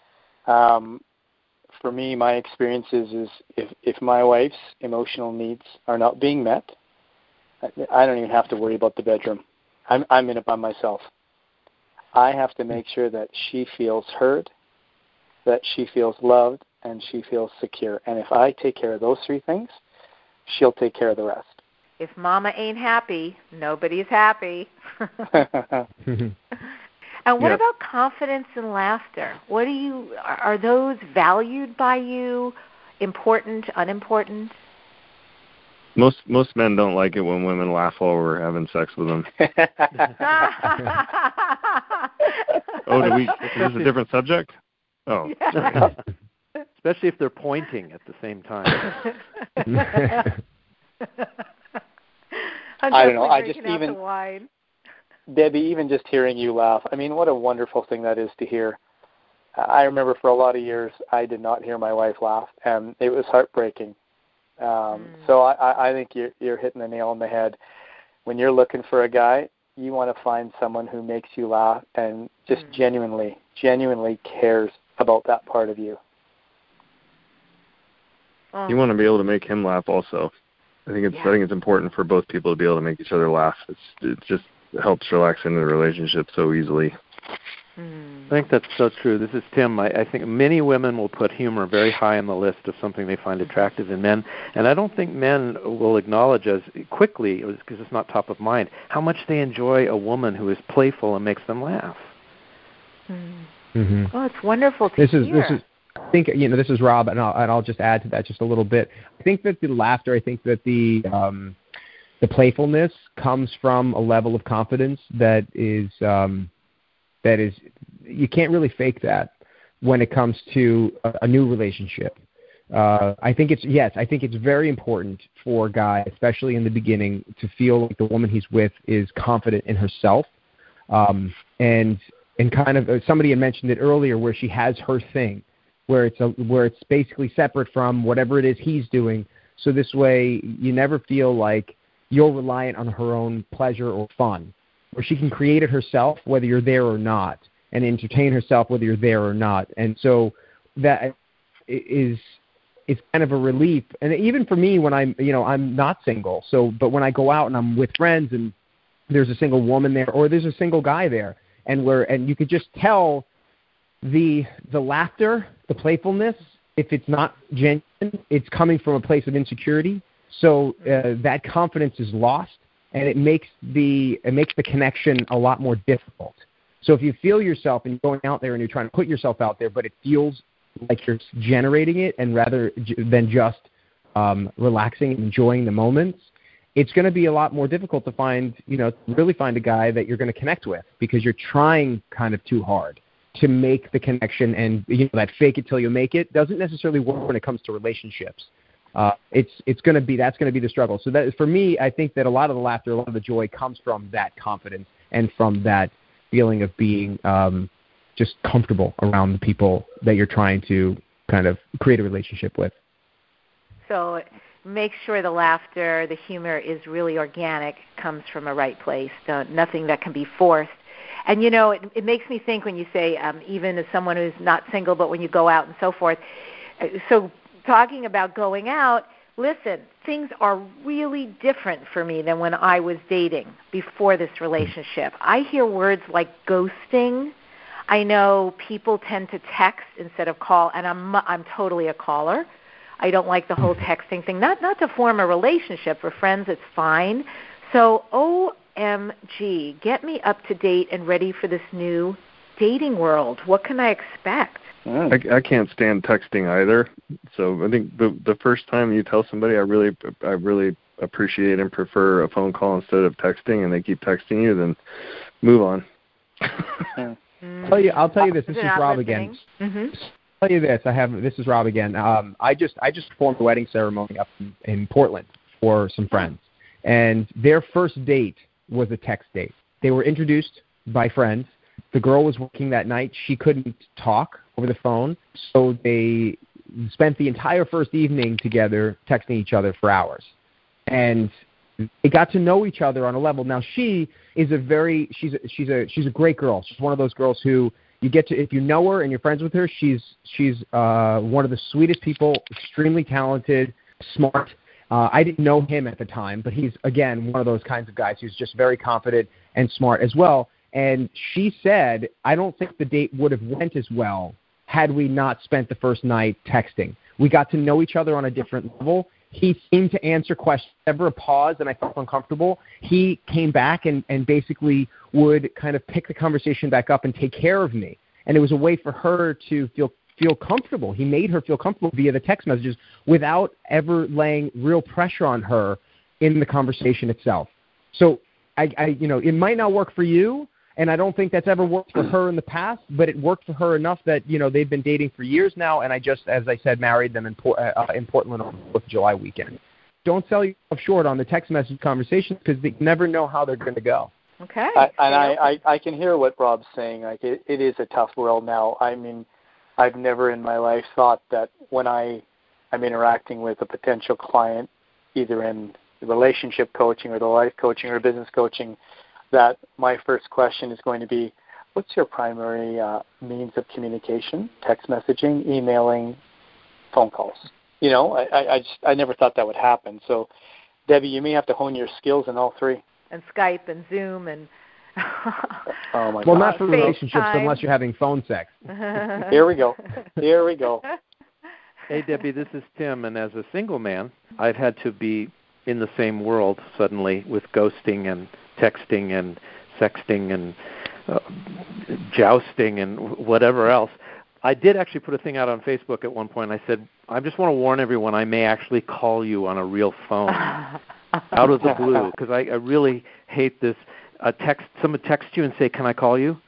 For me, my experience is if my wife's emotional needs are not being met, I don't even have to worry about the bedroom. I'm in it by myself. I have to make sure that she feels heard, that she feels loved, and she feels secure. And if I take care of those 3 things, she'll take care of the rest. If mama ain't happy, nobody's happy. And what about confidence and laughter? Are those valued by you? Important, unimportant? Most men don't like it when women laugh while we're having sex with them. Is this a different subject? Oh. Yeah. Especially if they're pointing at the same time. I don't know. Debbie, even just hearing you laugh, I mean, what a wonderful thing that is to hear. I remember for a lot of years I did not hear my wife laugh, and it was heartbreaking. So I think you're hitting the nail on the head. When you're looking for a guy, you want to find someone who makes you laugh and just genuinely cares about that part of you. You want to be able to make him laugh also. I think it's important for both people to be able to make each other laugh. It just helps relax into the relationship so easily. I think that's so true. This is Tim. I think many women will put humor very high on the list of something they find attractive in men, and I don't think men will acknowledge as quickly, because it's not top of mind, how much they enjoy a woman who is playful and makes them laugh. Mm-hmm. Oh, it's wonderful to hear. I think, this is Rob, and I'll just add to that just a little bit. I think that the laughter, I think that the playfulness comes from a level of confidence that is you can't really fake that when it comes to a new relationship. I think it's very important for a guy, especially in the beginning, to feel like the woman he's with is confident in herself, and kind of somebody had mentioned it earlier, where she has her thing, where it's basically separate from whatever it is he's doing. So this way, you never feel like you're reliant on her own pleasure or fun, where she can create it herself, whether you're there or not, and entertain herself, whether you're there or not. And so that is kind of a relief. And even for me, when I'm not single, but when I go out and I'm with friends and there's a single woman there or there's a single guy there, and you could just tell the laughter, the playfulness, if it's not genuine, it's coming from a place of insecurity. So that confidence is lost, and it makes the connection a lot more difficult. So if you feel yourself and you're going out there and you're trying to put yourself out there, but it feels like you're generating it, and rather than just relaxing and enjoying the moments, it's going to be a lot more difficult to really find a guy that you're going to connect with, because you're trying kind of too hard to make the connection, and that fake it till you make it doesn't necessarily work when it comes to relationships. That's going to be the struggle. So that, for me, I think that a lot of the laughter, a lot of the joy comes from that confidence and from that feeling of being just comfortable around the people that you're trying to kind of create a relationship with. So make sure the laughter, the humor is really organic, comes from a right place, nothing that can be forced. And, it makes me think when you say, even as someone who's not single, but when you go out and so forth. So talking about going out, listen, things are really different for me than when I was dating before this relationship. I hear words like ghosting. I know people tend to text instead of call, and I'm totally a caller. I don't like the whole texting thing. Not to form a relationship. For friends, it's fine. So OMG, get me up to date and ready for this new dating world. What can I expect? I can't stand texting either. So I think the first time you tell somebody I really appreciate and prefer a phone call instead of texting, and they keep texting you, then move on. I'll tell you this. This is Rob again. Mm-hmm. I'll tell you this. This is Rob again. I just performed a wedding ceremony up in Portland for some friends, and their first date was a text date. They were introduced by friends. The girl was working that night. She couldn't talk over the phone, so they spent the entire first evening together texting each other for hours. And they got to know each other on a level. Now, she is she's a great girl. She's one of those girls who you get to, if you know her and you're friends with her, she's one of the sweetest people, extremely talented, smart. I didn't know him at the time, but he's, again, one of those kinds of guys who's just very confident and smart as well. And she said, I don't think the date would have went as well had we not spent the first night texting. We got to know each other on a different level. He seemed to answer questions, never a pause, and I felt uncomfortable. He came back and basically would kind of pick the conversation back up and take care of me. And it was a way for her to feel comfortable. He made her feel comfortable via the text messages without ever laying real pressure on her in the conversation itself. So it might not work for you, and I don't think that's ever worked for her in the past, but it worked for her enough that, they've been dating for years now, and I just, as I said, married them in Portland on the 4th of July weekend. Don't sell yourself short on the text message conversations, because you never know how they're going to go. Okay. I can hear what Rob's saying. Like, it is a tough world now. I mean, I've never in my life thought that when I'm interacting with a potential client, either in the relationship coaching or the life coaching or business coaching, that my first question is going to be, what's your primary means of communication? Text messaging, emailing, phone calls. I never thought that would happen. So, Debbie, you may have to hone your skills in all three. And Skype and Zoom and Oh my God. Well, not for relationships FaceTime. unless you're having phone sex. Here we go. Here we go. Hey, Debbie, this is Tim, and as a single man, I've had to be in the same world suddenly with ghosting and texting and sexting and jousting and whatever else. I did actually put a thing out on Facebook at one point. I said, I just want to warn everyone, I may actually call you on a real phone out of the blue, because I really hate this. Someone texts you and say, can I call you?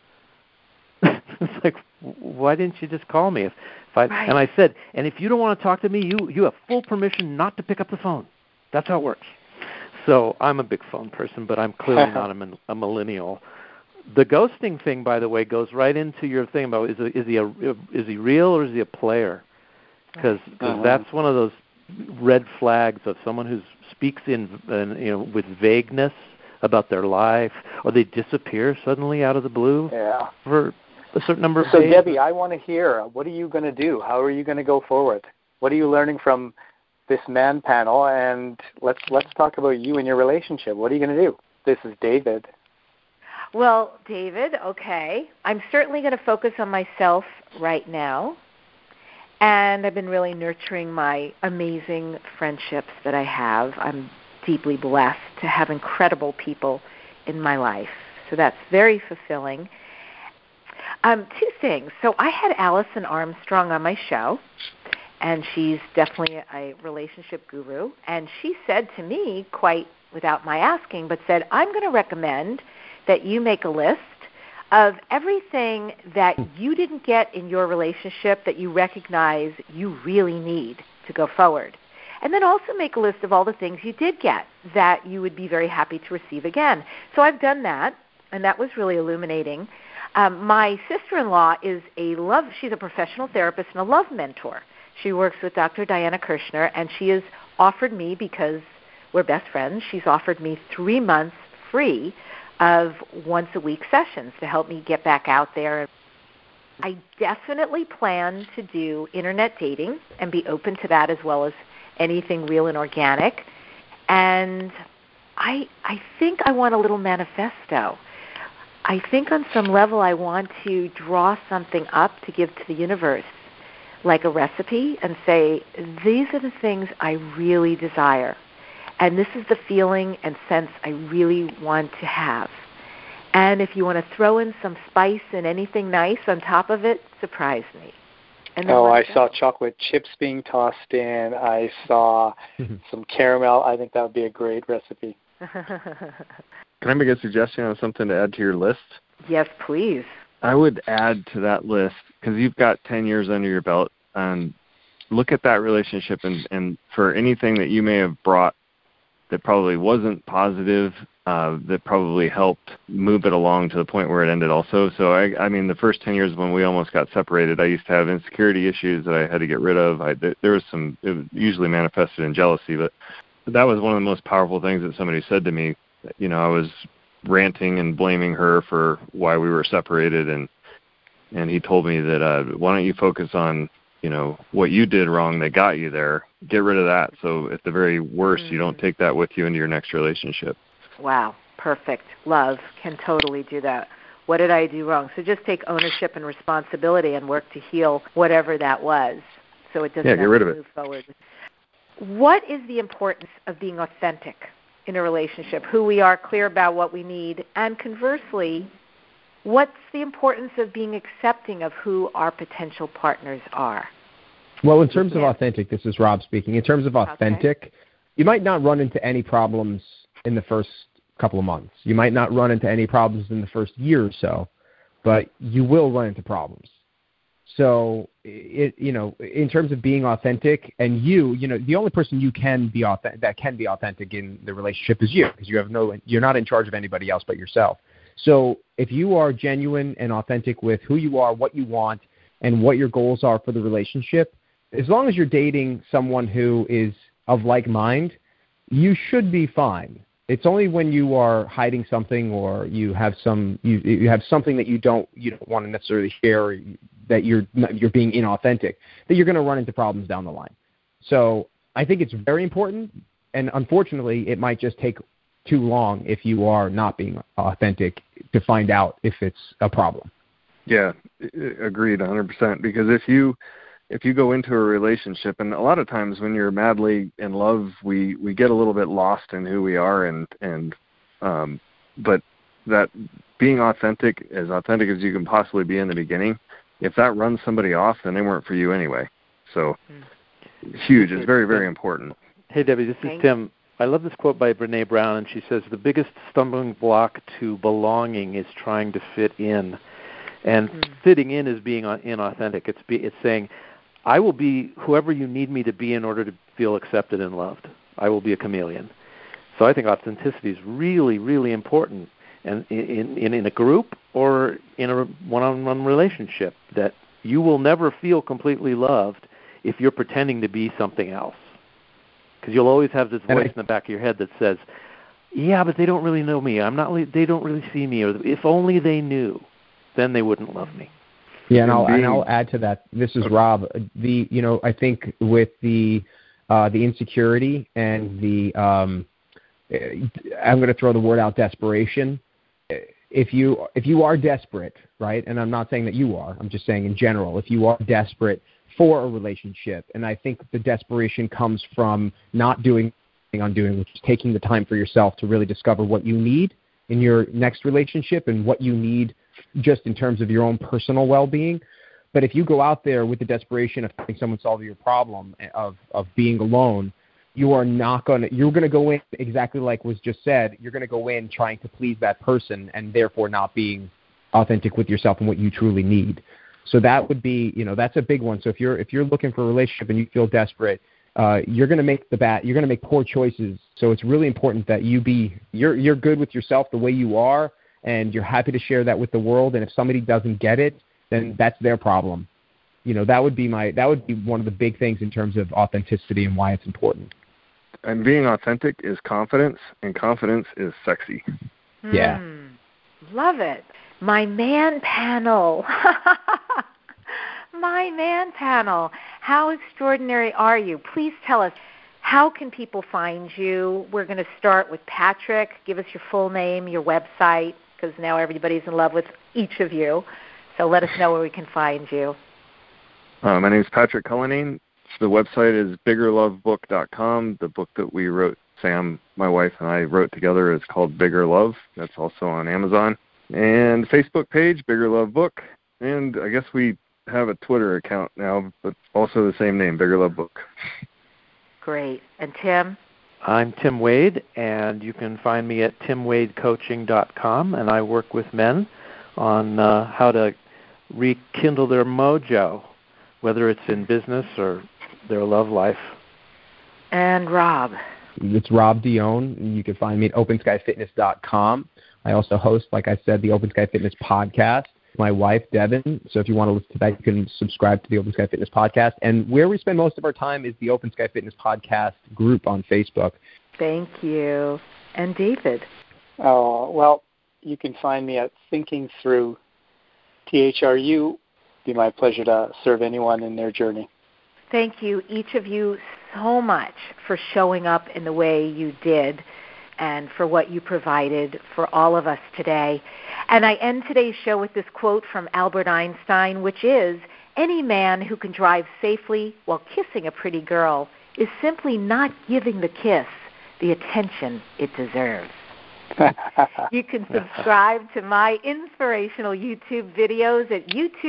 It's like, why didn't you just call me? Right. And I said, and if you don't want to talk to me, you have full permission not to pick up the phone. That's how it works. So I'm a big phone person, but I'm clearly not a millennial. The ghosting thing, by the way, goes right into your thing about is he real or is he a player? Because that's one of those red flags of someone who speaks with vagueness about their life, or they disappear suddenly out of the blue for a certain number of days. So, Debbie, I want to hear, what are you going to do? How are you going to go forward? What are you learning from this man panel? And let's talk about you and your relationship. What are you going to do? This is David. Well, David, okay. I'm certainly going to focus on myself right now. And I've been really nurturing my amazing friendships that I have. I'm deeply blessed to have incredible people in my life. So that's very fulfilling. Two things. So I had Allison Armstrong on my show, and she's definitely a relationship guru. And she said to me, quite without my asking, but said, I'm going to recommend that you make a list of everything that you didn't get in your relationship that you recognize you really need to go forward. And then also make a list of all the things you did get that you would be very happy to receive again. So I've done that, and that was really illuminating. My sister-in-law she's a professional therapist and a love mentor. She works with Dr. Diana Kirshner, and she has offered me, because we're best friends, she's offered me 3 months free of once-a-week sessions to help me get back out there. I definitely plan to do internet dating and be open to that, as well as anything real and organic. And I think I want a little manifesto. I think on some level I want to draw something up to give to the universe, like a recipe, and say, these are the things I really desire. And this is the feeling and sense I really want to have. And if you want to throw in some spice and anything nice on top of it, surprise me. And I saw chocolate chips being tossed in. I saw some caramel. I think that would be a great recipe. Can I make a suggestion on something to add to your list? Yes, please. I would add to that list, because you've got 10 years under your belt, and look at that relationship and for anything that you may have brought that probably wasn't positive, that probably helped move it along to the point where it ended also. So, I mean, the first 10 years when we almost got separated, I used to have insecurity issues that I had to get rid of. There was it was usually manifested in jealousy, but that was one of the most powerful things that somebody said to me. You know, I was ranting and blaming her for why we were separated, and he told me that, why don't you focus on, you know, what you did wrong that got you there. Get rid of that. So at the very worst, you don't take that with you into your next relationship. Wow. Perfect. Love can totally do that. What did I do wrong? So just take ownership and responsibility and work to heal whatever that was, so it doesn't get rid of move forward. What is the importance of being authentic in a relationship? Who we are, clear about what we need, and conversely, what's the importance of being accepting of who our potential partners are? Well, in terms of authentic, this is Rob speaking. In terms of authentic, you might not run into any problems in the first couple of months. You might not run into any problems in the first year or so, but you will run into problems. So, in terms of being authentic, and the only person that can be authentic in the relationship is you, because you're not in charge of anybody else but yourself. So if you are genuine and authentic with who you are, what you want, and what your goals are for the relationship, as long as you're dating someone who is of like mind, you should be fine. It's only when you are hiding something, or you have something that you don't want to necessarily share, or that you're being inauthentic, that you're going to run into problems down the line. So I think it's very important, and unfortunately, it might just take too long if you are not being authentic to find out if it's a problem. Yeah, agreed 100%. Because if you go into a relationship, and a lot of times when you're madly in love, we get a little bit lost in who we are, but that being authentic as you can possibly be in the beginning, if that runs somebody off, then they weren't for you anyway. So huge. It's very, very important. Hey, Debbie, this is Tim. I love this quote by Brené Brown, and she says, the biggest stumbling block to belonging is trying to fit in. And fitting in is being inauthentic. It's saying, I will be whoever you need me to be in order to feel accepted and loved. I will be a chameleon. So I think authenticity is really, really important, and in a group or in a one-on-one relationship, that you will never feel completely loved if you're pretending to be something else. Because you'll always have this voice in the back of your head that says, yeah, but they don't really know me. They don't really see me. Or if only they knew, then they wouldn't love me. Yeah, and I'll add to that. This is Rob. I think with the insecurity and the I'm going to throw the word out, desperation. If you are desperate, right? And I'm not saying that you are. I'm just saying in general, if you are desperate for a relationship, and I think the desperation comes from not doing what I'm doing, which is taking the time for yourself to really discover what you need in your next relationship and what you need just in terms of your own personal well-being. But if you go out there with the desperation of having someone solve your problem of being alone, you're going to go in exactly like was just said. You're going to go in trying to please that person and therefore not being authentic with yourself and what you truly need. So that would be, that's a big one. So if you're looking for a relationship and you feel desperate, you're going to make poor choices. So it's really important that you're good with yourself the way you are, and you're happy to share that with the world. And if somebody doesn't get it, then that's their problem. That would be one of the big things in terms of authenticity and why it's important. And being authentic is confidence, and confidence is sexy. Yeah. Love it. My man panel. My man panel. How extraordinary are you? Please tell us, how can people find you? We're going to start with Patrick. Give us your full name, your website, because now everybody's in love with each of you. So let us know where we can find you. My name is Patrick Cullinane. The website is biggerlovebook.com. The book that we wrote, Sam, my wife, and I wrote together is called Bigger Love. That's also on Amazon. And Facebook page, Bigger Love Book. And I guess we have a Twitter account now, but also the same name, Bigger Love Book. Great. And Tim? I'm Tim Wade, and you can find me at timwadecoaching.com, and I work with men on how to rekindle their mojo, whether it's in business or their love life. And Rob? It's Rob Dione, and you can find me at openskyfitness.com. I also host, like I said, the Open Sky Fitness podcast. My wife, Devin. So if you want to listen to that, you can subscribe to the Open Sky Fitness podcast. And where we spend most of our time is the Open Sky Fitness podcast group on Facebook. Thank you. And David? Oh, well, you can find me at Thinking Through, THRU. Be my pleasure to serve anyone in their journey. Thank you, each of you, so much for showing up in the way you did and for what you provided for all of us today. And I end today's show with this quote from Albert Einstein, which is, "Any man who can drive safely while kissing a pretty girl is simply not giving the kiss the attention it deserves." You can subscribe to my inspirational YouTube videos at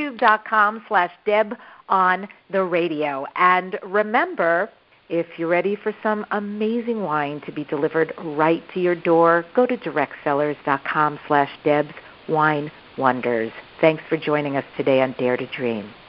youtube.com/DebOnTheRadio. And remember, if you're ready for some amazing wine to be delivered right to your door, go to directsellers.com/DebsWineWonders. Thanks for joining us today on Dare to Dream.